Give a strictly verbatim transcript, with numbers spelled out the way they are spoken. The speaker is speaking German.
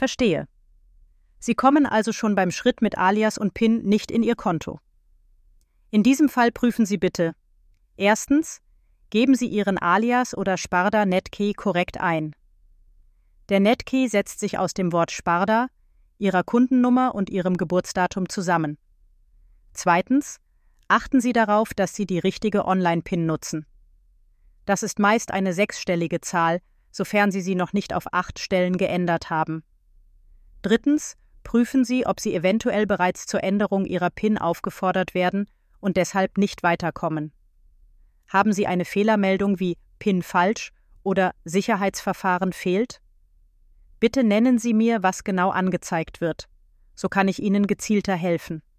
Verstehe. Sie kommen also schon beim Schritt mit Alias und PIN nicht in Ihr Konto. In diesem Fall prüfen Sie bitte: Erstens, geben Sie Ihren Alias oder Sparda-Netkey korrekt ein. Der Netkey setzt sich aus dem Wort Sparda, Ihrer Kundennummer und Ihrem Geburtsdatum zusammen. Zweitens, achten Sie darauf, dass Sie die richtige Online-PIN nutzen. Das ist meist eine sechsstellige Zahl, sofern Sie sie noch nicht auf acht Stellen geändert haben. Drittens, prüfen Sie, ob Sie eventuell bereits zur Änderung Ihrer PIN aufgefordert werden und deshalb nicht weiterkommen. Haben Sie eine Fehlermeldung wie PIN falsch oder Sicherheitsverfahren fehlt? Bitte nennen Sie mir, was genau angezeigt wird. So kann ich Ihnen gezielter helfen.